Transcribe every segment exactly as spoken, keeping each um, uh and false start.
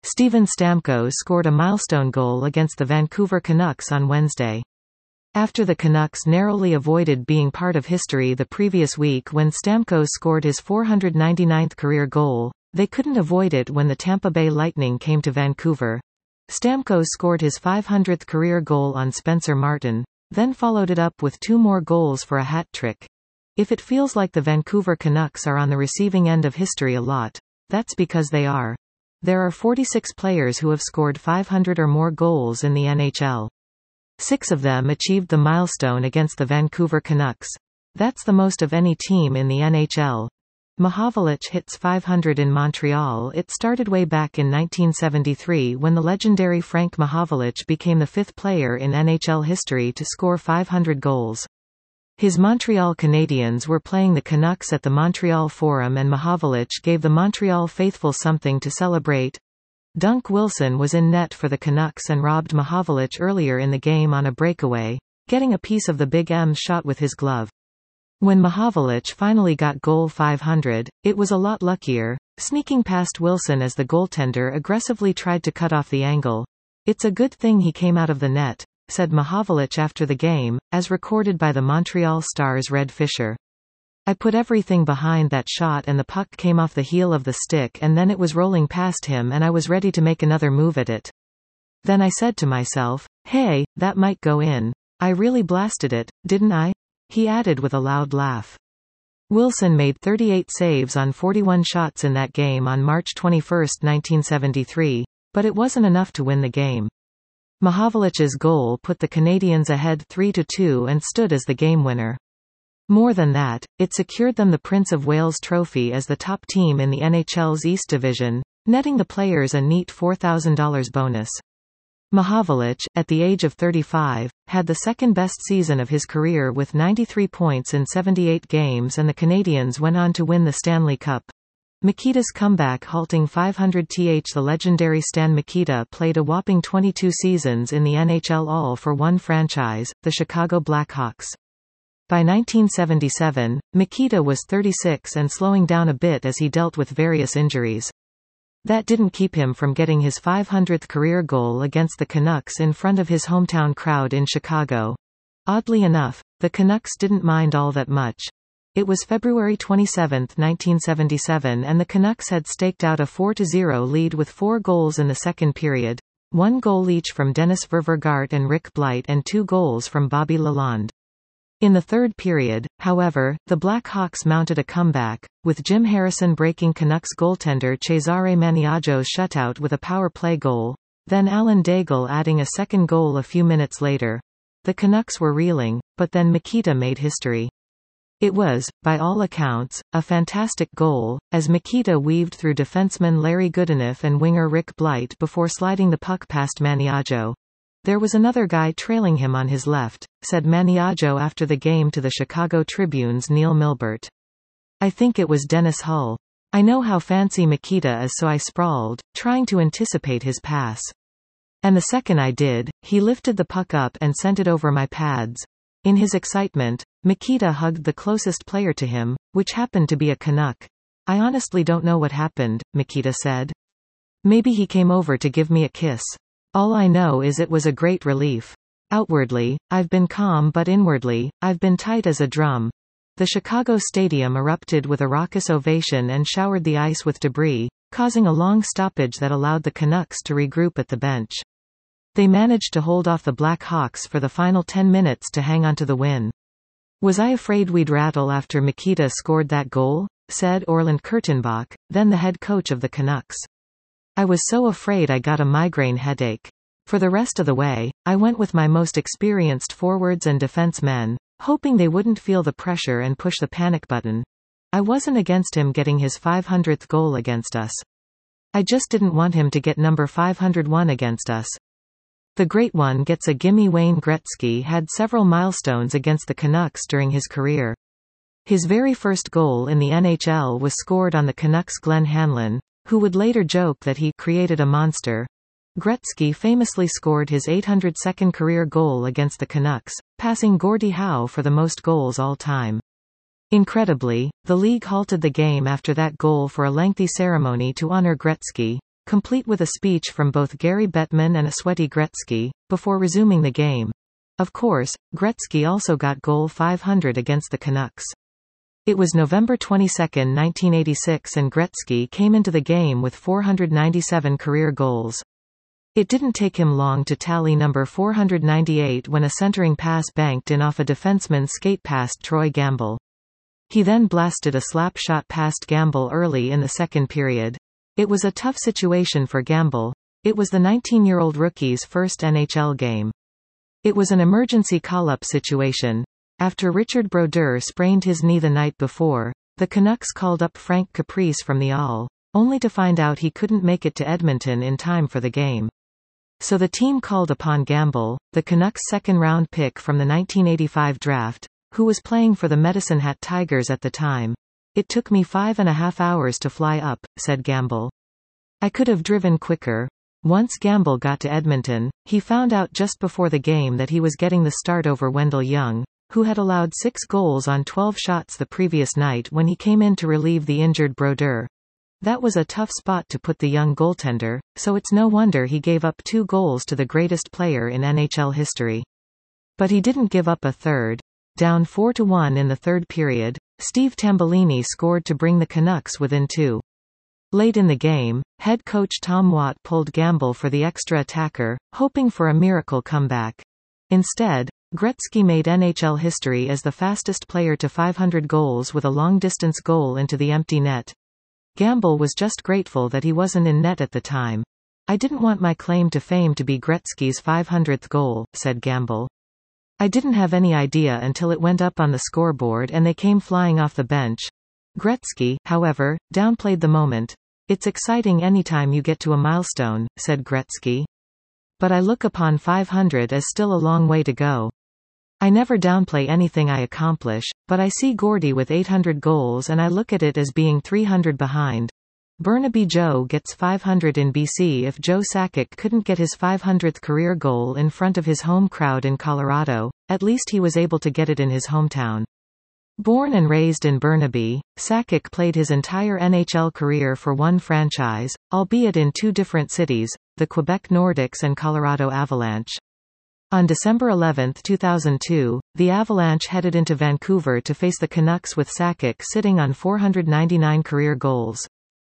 Steven Stamkos scored a milestone goal against the Vancouver Canucks on Wednesday. After the Canucks narrowly avoided being part of history the previous week when Stamkos scored his four hundred ninety-ninth career goal, they couldn't avoid it when the Tampa Bay Lightning came to Vancouver. Stamkos scored his five hundredth career goal on Spencer Martin, then followed it up with two more goals for a hat trick. If it feels like the Vancouver Canucks are on the receiving end of history a lot, that's because they are. There are forty-six players who have scored five hundred or more goals in the N H L. Six of them achieved the milestone against the Vancouver Canucks. That's the most of any team in the N H L. Mahovlich hits five hundred in Montreal. It started way back in nineteen seventy-three when the legendary Frank Mahovlich became the fifth player in N H L history to score five hundred goals. His Montreal Canadiens were playing the Canucks at the Montreal Forum and Mahovlich gave the Montreal faithful something to celebrate. Dunk Wilson was in net for the Canucks and robbed Mahovlich earlier in the game on a breakaway, getting a piece of the Big M shot with his glove. When Mahovlich finally got goal five hundred, it was a lot luckier, sneaking past Wilson as the goaltender aggressively tried to cut off the angle. "It's a good thing he came out of the net," said Mahovlich after the game, as recorded by the Montreal Star's Red Fisher. "I put everything behind that shot and the puck came off the heel of the stick and then it was rolling past him and I was ready to make another move at it. Then I said to myself, hey, that might go in. I really blasted it, didn't I?" he added with a loud laugh. Wilson made thirty-eight saves on forty-one shots in that game on March twenty-first, nineteen seventy-three, but it wasn't enough to win the game. Mahovlich's goal put the Canadiens ahead three to two and stood as the game winner. More than that, it secured them the Prince of Wales Trophy as the top team in the N H L's East Division, netting the players a neat four thousand dollars bonus. Mahovlich, at the age of thirty-five, had the second-best season of his career with ninety-three points in seventy-eight games and the Canadiens went on to win the Stanley Cup. Mikita's comeback halting five hundred th The legendary Stan Mikita played a whopping twenty-two seasons in the N H L all for one franchise, the Chicago Blackhawks. By nineteen seventy-seven, Mikita was thirty-six and slowing down a bit as he dealt with various injuries. That didn't keep him from getting his five hundredth career goal against the Canucks in front of his hometown crowd in Chicago. Oddly enough, the Canucks didn't mind all that much. It was February twenty-seventh, nineteen seventy-seven and the Canucks had staked out a four to zero lead with four goals in the second period, one goal each from Dennis Ververgaert and Rick Blight and two goals from Bobby Lalonde. In the third period, however, the Blackhawks mounted a comeback, with Jim Harrison breaking Canucks goaltender Cesare Maniajo's shutout with a power play goal, then Alan Daigle adding a second goal a few minutes later. The Canucks were reeling, but then Mikita made history. It was, by all accounts, a fantastic goal, as Mikita weaved through defenseman Larry Goodenough and winger Rick Blight before sliding the puck past Maniajo. "There was another guy trailing him on his left," said Maniajo after the game to the Chicago Tribune's Neil Milbert. "I think it was Dennis Hull. I know how fancy Mikita is so I sprawled, trying to anticipate his pass. And the second I did, he lifted the puck up and sent it over my pads." In his excitement, Mikita hugged the closest player to him, which happened to be a Canuck. "I honestly don't know what happened," Mikita said. "Maybe he came over to give me a kiss. All I know is it was a great relief. Outwardly, I've been calm but inwardly, I've been tight as a drum." The Chicago stadium erupted with a raucous ovation and showered the ice with debris, causing a long stoppage that allowed the Canucks to regroup at the bench. They managed to hold off the Blackhawks for the final ten minutes to hang onto the win. "Was I afraid we'd rattle after Mikita scored that goal?" said Orland Kurtenbach, then the head coach of the Canucks. "I was so afraid I got a migraine headache. For the rest of the way, I went with my most experienced forwards and defense men, hoping they wouldn't feel the pressure and push the panic button. I wasn't against him getting his five hundredth goal against us. I just didn't want him to get number five hundred one against us." The Great One gets a gimme. Wayne Gretzky had several milestones against the Canucks during his career. His very first goal in the N H L was scored on the Canucks' Glenn Hanlon, who would later joke that he created a monster. Gretzky famously scored his eight hundred second career goal against the Canucks, passing Gordie Howe for the most goals all time. Incredibly, the league halted the game after that goal for a lengthy ceremony to honor Gretzky. complete with a speech from both Gary Bettman and a sweaty Gretzky, before resuming the game. Of course, Gretzky also got goal five hundred against the Canucks. It was November twenty-second, nineteen eighty-six, and Gretzky came into the game with four hundred ninety-seven career goals. It didn't take him long to tally number four hundred ninety-eight when a centering pass banked in off a defenseman's skate past Troy Gamble. He then blasted a slap shot past Gamble early in the second period. It was a tough situation for Gamble. It was the nineteen-year-old rookie's first N H L game. It was an emergency call-up situation. After Richard Brodeur sprained his knee the night before, the Canucks called up Frank Caprice from the A L, only to find out he couldn't make it to Edmonton in time for the game. So the team called upon Gamble, the Canucks' second-round pick from the nineteen eighty-five draft, who was playing for the Medicine Hat Tigers at the time. "It took me five and a half hours to fly up," said Gamble. "I could have driven quicker." Once Gamble got to Edmonton, he found out just before the game that he was getting the start over Wendell Young, who had allowed six goals on twelve shots the previous night when he came in to relieve the injured Brodeur. That was a tough spot to put the young goaltender, so it's no wonder he gave up two goals to the greatest player in N H L history. But he didn't give up a third. Down four to one in the third period, Steve Tambellini scored to bring the Canucks within two. Late in the game, head coach Tom Watt pulled Gamble for the extra attacker, hoping for a miracle comeback. Instead, Gretzky made N H L history as the fastest player to five hundred goals with a long-distance goal into the empty net. Gamble was just grateful that he wasn't in net at the time. "I didn't want my claim to fame to be Gretzky's five hundredth goal," said Gamble. "I didn't have any idea until it went up on the scoreboard and they came flying off the bench." Gretzky, however, downplayed the moment. "It's exciting anytime you get to a milestone," said Gretzky. "But I look upon five hundred as still a long way to go. I never downplay anything I accomplish, but I see Gordie with eight hundred goals and I look at it as being three hundred behind. Burnaby Joe gets five hundred in B C. If Joe Sakic couldn't get his five hundredth career goal in front of his home crowd in Colorado, at least he was able to get it in his hometown." Born and raised in Burnaby, Sakic played his entire N H L career for one franchise, albeit in two different cities, the Quebec Nordics and Colorado Avalanche. On December eleventh, two thousand two, the Avalanche headed into Vancouver to face the Canucks with Sakic sitting on four hundred ninety-nine career goals.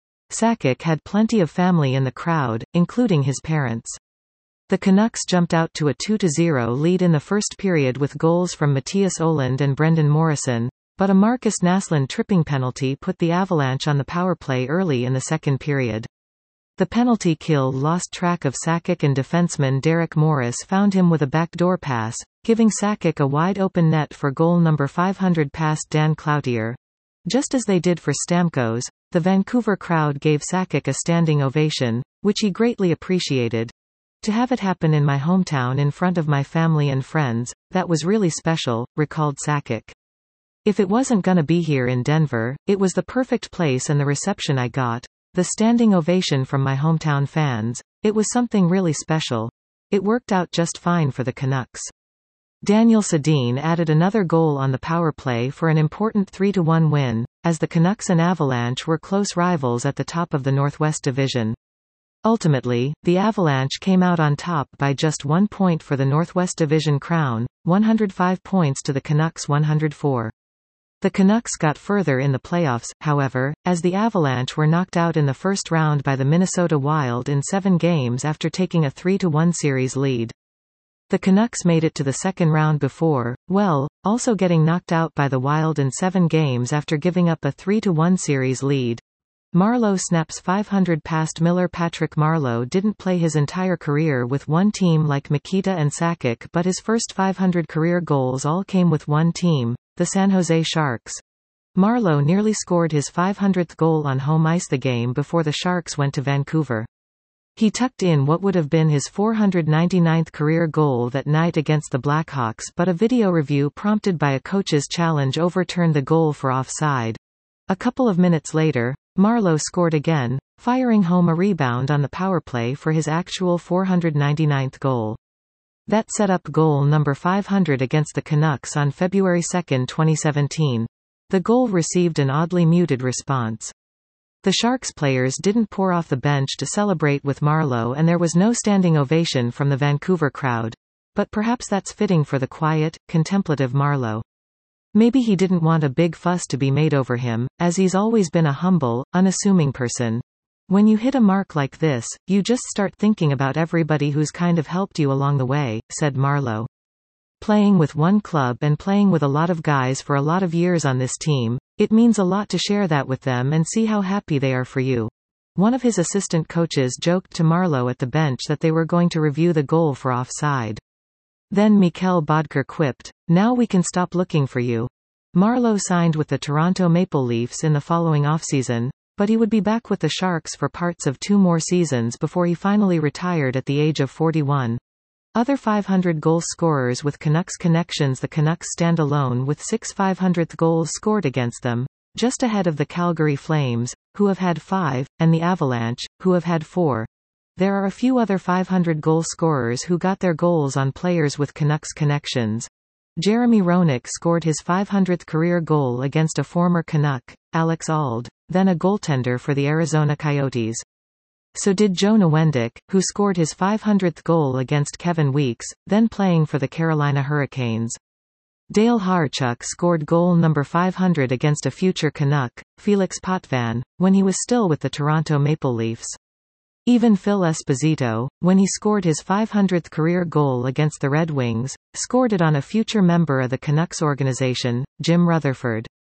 Sakic had plenty of family in the crowd, including his parents. The Canucks jumped out to a two to zero lead in the first period with goals from Matthias Ohlund and Brendan Morrison, but a Marcus Naslund tripping penalty put the Avalanche on the power play early in the second period. The penalty kill lost track of Sakic and defenseman Derek Morris found him with a backdoor pass, giving Sakic a wide-open net for goal number five hundred past Dan Cloutier. Just as they did for Stamkos, the Vancouver crowd gave Sakic a standing ovation, which he greatly appreciated. "To have it happen in my hometown in front of my family and friends, that was really special," recalled Sakic. "If it wasn't gonna be here in Denver, it was the perfect place and the reception I got. The standing ovation from my hometown fans, it was something really special. It worked out just fine for the Canucks." Daniel Sedin added another goal on the power play for an important three to one win, as the Canucks and Avalanche were close rivals at the top of the Northwest Division. Ultimately, the Avalanche came out on top by just one point for the Northwest Division crown, one hundred five points to the Canucks' one hundred four. The Canucks got further in the playoffs, however, as the Avalanche were knocked out in the first round by the Minnesota Wild in seven games after taking a three to one series lead. The Canucks made it to the second round before, well, also getting knocked out by the Wild in seven games after giving up a three to one series lead. Marleau snaps five hundred past Miller. Patrick Marleau didn't play his entire career with one team like Mikita and Sakic, but his first five hundred career goals all came with one team, the San Jose Sharks. Marleau nearly scored his five hundredth goal on home ice the game before the Sharks went to Vancouver. He tucked in what would have been his four hundred ninety-ninth career goal that night against the Blackhawks, but a video review prompted by a coach's challenge overturned the goal for offside. A couple of minutes later, Marleau scored again, firing home a rebound on the power play for his actual four hundred ninety-ninth goal. That set up goal number five hundred against the Canucks on February second, twenty seventeen. The goal received an oddly muted response. The Sharks players didn't pour off the bench to celebrate with Marleau, and there was no standing ovation from the Vancouver crowd. But perhaps that's fitting for the quiet, contemplative Marleau. Maybe he didn't want a big fuss to be made over him, as he's always been a humble, unassuming person. When you hit a mark like this, you just start thinking about everybody who's kind of helped you along the way, said Marleau. Playing with one club and playing with a lot of guys for a lot of years on this team, it means a lot to share that with them and see how happy they are for you. One of his assistant coaches joked to Marleau at the bench that they were going to review the goal for offside. Then Mikkel Boedker quipped, "Now we can stop looking for you." Marleau signed with the Toronto Maple Leafs in the following offseason, but he would be back with the Sharks for parts of two more seasons before he finally retired at the age of forty-one. Other five hundred goal scorers with Canucks connections. The Canucks stand alone with six five hundredth goals scored against them, just ahead of the Calgary Flames, who have had five, and the Avalanche, who have had four. There are a few other five hundred goal scorers who got their goals on players with Canucks connections. Jeremy Roenick scored his five hundredth career goal against a former Canuck, Alex Auld, then a goaltender for the Arizona Coyotes. So did Joe Nowindick, who scored his five hundredth goal against Kevin Weekes, then playing for the Carolina Hurricanes. Dale Hawerchuk scored goal number five hundred against a future Canuck, Felix Potvin, when he was still with the Toronto Maple Leafs. Even Phil Esposito, when he scored his five hundredth career goal against the Red Wings, scored it on a future member of the Canucks organization, Jim Rutherford.